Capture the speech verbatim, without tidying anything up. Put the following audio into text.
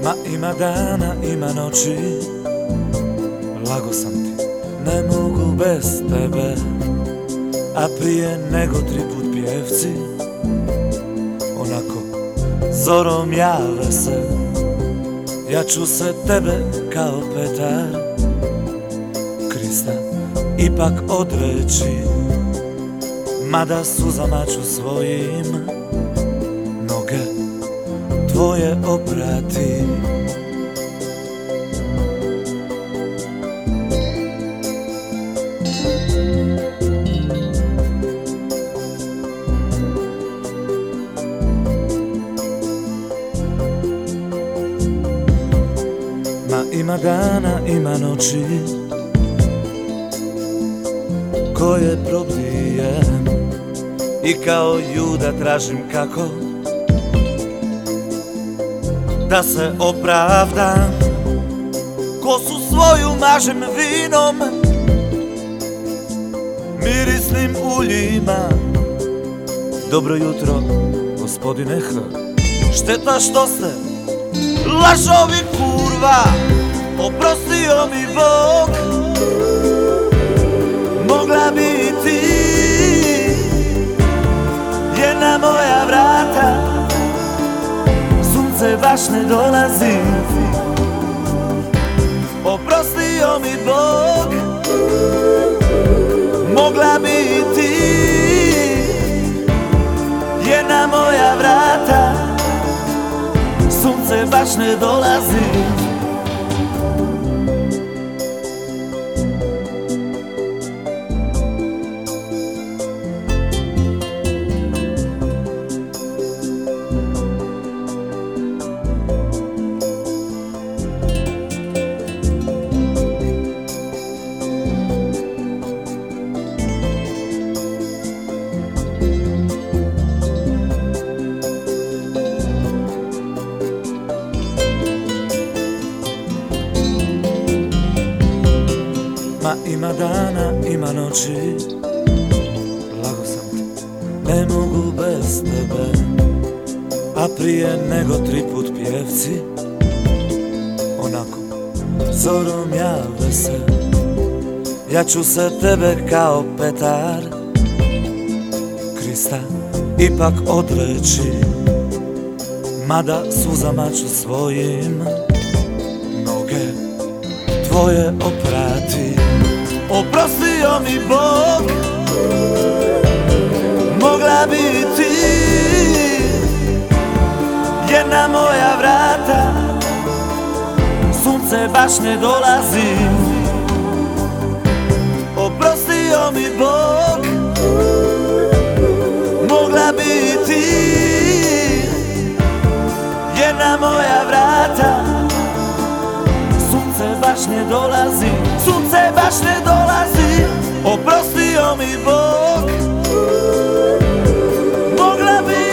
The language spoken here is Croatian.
Ma ima dana, ima noći, lago sam ti, ne mogu bez tebe. A prije nego tri put pjevci onako zorom jave se, ja ću se tebe kao Petar Krista ipak odreći, mada suzama ću svojim noge tvoje oprati. Ma ima dana, ima noći koje probijem i kao Juda tražim kako da se opravdam. Kosu svoju mažem vinom, mirisnim uljima. Dobro jutro, gospodine H. Šteta što ste lažovi kurva, oprostio mi Bog. Mogla bi ti jedna moja vrata, sunce baš ne dolazi. Oprostio mi Bog. Mogla bi ti jedna moja vrata, sunce baš ne dolazi. Ma ima dana, ima noći, lago sam ti, ne mogu bez tebe. A prije nego tri put pjevci onako zorom jave se, ja ću se tebe kao Petar Krista ipak odreći, mada suzama ću svojim noge tvoje oprati. Oprostio mi Bog. Mogla bi ti jedna moja vrata, sunce baš ne dolazi. Oprostio mi Bog. Mogla bi ti jedna moja vrata, sunce baš ne dolazi. Sunce baš ne dolazi. Oprostio mi Bog. Mogla bi